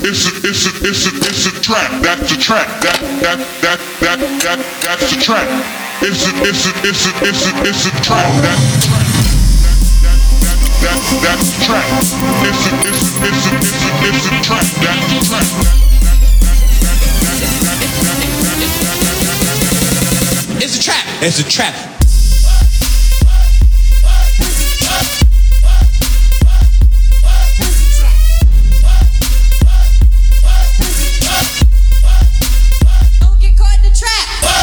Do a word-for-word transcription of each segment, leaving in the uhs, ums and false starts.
it's a, it's a, it's a, it's a trap. That's a trap. That, that, that, that, that, that's a trap. It's a, it's a, it's a, it's a, it's a trap. That's a trap. That, that's a trap. It's a, it's a, it's a, it's a, it's a trap. That's a trap. It's a trap. It's a trap. Don't get caught in the trap.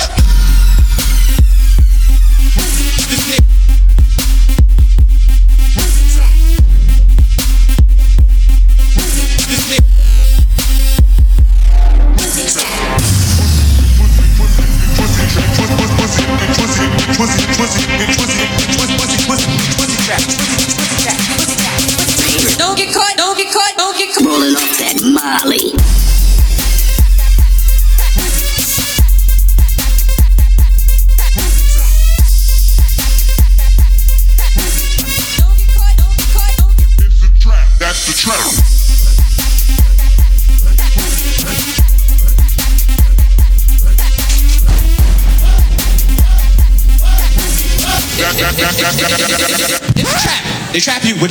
Don't get caught, don't get caught, don't get caught. Rolling off that Molly. Don't get caught, don't get caught, don't get It's a trap. That's the trap. It's a trap. They trap you with.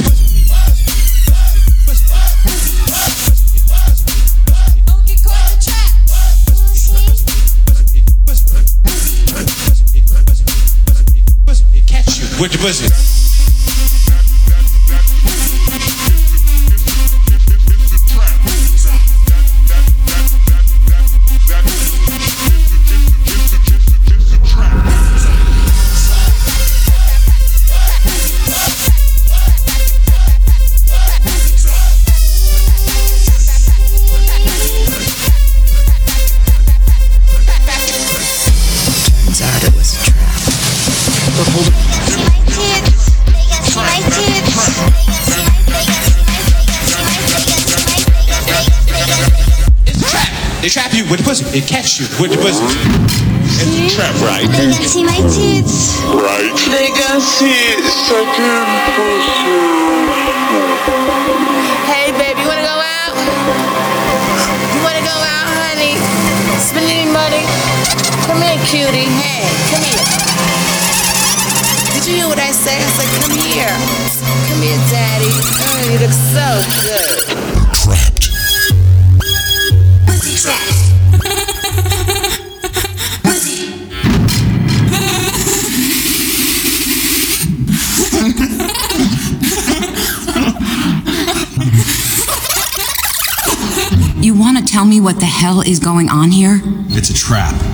Don't get caught in the trap. Catch you with the pussy. Turns out it was a trap. It's a trap. They trap you with the pussy. They catch you with the pussy. It's a trap, right? They got see my tits. Right. They got shit sucking pussy. Hey, baby, you wanna go out? You wanna go out, honey? Spend any money? Come here, cutie. Hey, come here. Did you hear what I said? I said, come here. Come here, daddy. Oh, you look so good. Trapped. Pussy trap. Pussy. You want to tell me what the hell is going on here? It's a trap.